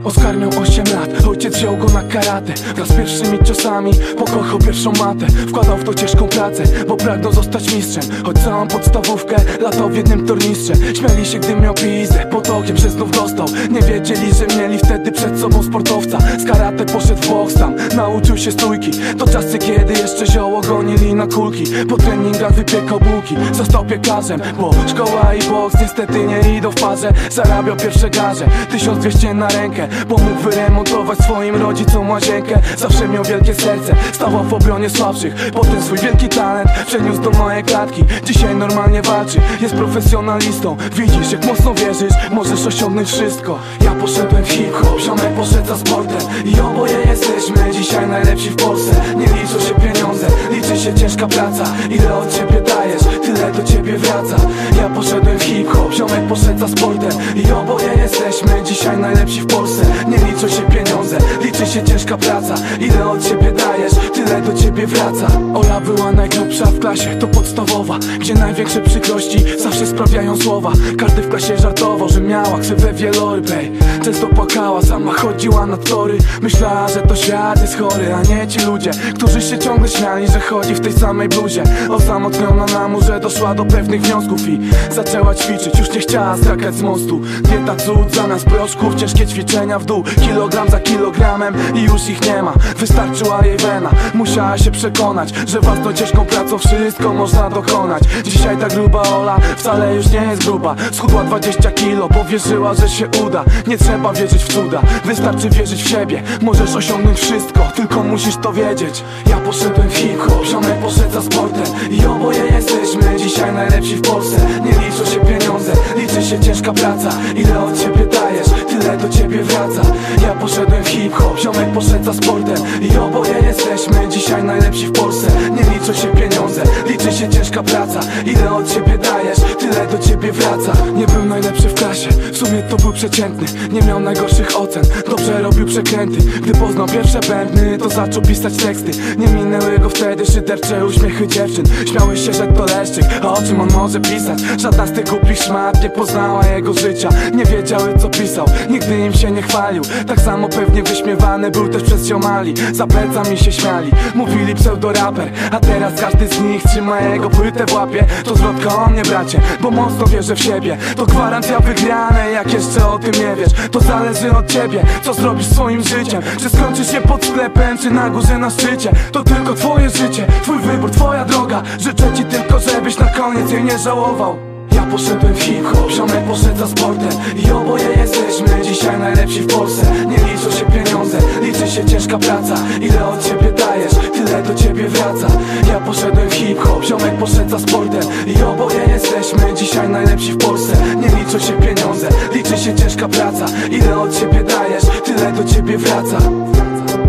Oskar miał 8 lat, ojciec wziął go na karate. Wraz z pierwszymi ciosami pokochał pierwszą matę. Wkładał w to ciężką pracę, bo pragnął zostać mistrzem. Choć całą podstawówkę latał w jednym tornistrze. Śmiali się, gdy miał pizdę, potokiem się znów dostał. Nie wiedzieli, że mieli wtedy przed sobą sportowca. Z karate poszedł w boks, tam nauczył się stójki. To czasy, kiedy jeszcze zioło gonili na kulki. Po treningach wypiekał bułki, został piekarzem. Bo szkoła i boks niestety nie idą w parze. Zarabiał pierwsze garze, 1200 na rękę, bo mógł wyremontować swoim rodzicom łazienkę. Zawsze miał wielkie serce, stawał w obronie słabszych. Potem swój wielki talent przeniósł do mojej klatki. Dzisiaj normalnie walczy, jest profesjonalistą. Widzisz, jak mocno wierzysz, możesz osiągnąć wszystko. Ja poszedłem w hip-hop, ziomek poszedł za sportem. I oboje jesteśmy dzisiaj najlepsi w Polsce. Nie liczą się pieniądze, liczy się ciężka praca. Ile od ciebie dajesz, tyle do ciebie wraca. Ja poszedłem w hip-hop, ziomek poszedł za sportem. I oboje jesteśmy dzisiaj najlepsi w Polsce. Nie liczą się pieniądze, liczy się ciężka praca. Ile od ciebie dajesz, tyle do ciebie wraca. Ola była najgrubsza w klasie, to podstawowa, gdzie największe przykrości zawsze sprawiają słowa. Każdy w klasie żartował, że miała krzywę wielorybej. Często płakała, sama chodziła na tory. Myślała, że to świat jest chory, a nie ci ludzie, którzy się ciągle śmiali, że chodzi w tej samej bluzie. Osamotniona na murze doszła do pewnych wniosków i zaczęła ćwiczyć, już nie chciała skakać z mostu. Dieta cud zamiast proszków, ciężkie ćwiczenia w dół, kilogram za kilogramem i już ich nie ma. Wystarczyła jej wena, musiała się przekonać, że własną ciężką pracą wszystko można dokonać. Dzisiaj ta gruba Ola wcale już nie jest gruba. Schudła 20 kilo, bo wierzyła, że się uda. Nie trzeba wierzyć w cuda, wystarczy wierzyć w siebie. Możesz osiągnąć wszystko, tylko musisz to wiedzieć. Ja poszedłem w hip-hop, ziomek poszedł za sportem. I oboje jesteśmy dzisiaj najlepsi w Polsce. Nie liczą się pieniądze, liczy się ciężka praca. Ile od ciebie dajesz, tyle do ciebie wraca. Ja poszedłem w hip-hop, ziomek poszedł za sportem. I oboje jesteśmy dzisiaj najlepsi w Polsce. Nie liczą się pieniądze, liczy się ciężka praca. Ile od ciebie dajesz, tyle do ciebie wraca. Nie był najlepszy w klasie, w sumie to był przeciętny. Nie miał najgorszych ocen, dobrze robił przekręty. Gdy poznał pierwsze bębny, to zaczął pisać teksty. Nie minęły go wtedy szydercze uśmiechy dziewczyn. Śmiały się, że to leszczyk, a o czym on może pisać? Żadna z tych głupich szmat nie poznała jego życia. Nie wiedziały, co pisał, nigdy im się nie chwalił. Tak samo pewnie wyśmiewany był też przez ziomali. Za plecami się śmiali, mówili pseudoraper. A teraz każdy z nich trzyma jego płytę w łapie. To zwrotka o mnie, bracie, bo mocno wierzę w siebie. To gwarancja wygranej, jak jeszcze o tym nie wiesz. To zależy od ciebie, co zrobisz swoim życiem. Czy skończysz się pod sklepem, czy na górze na szczycie. To tylko twoje życie, twój wybór, twoja droga. Życzę ci tylko, żebyś na koniec jej nie żałował. Ja poszedłem w hip-hop, ziomek poszedł za sportem. I oboje jesteśmy dzisiaj najlepsi w Polsce. Nie liczą się pieniądze, liczy się ciężka praca. Ile od ciebie dajesz, tyle do ciebie wraca. Ja poszedłem w hip-hop, ziomek poszedł za sportem. I oboje jesteśmy dzisiaj najlepsi w Polsce. Nie liczą się pieniądze, liczy się ciężka praca. Ile od ciebie dajesz, tyle do ciebie wraca.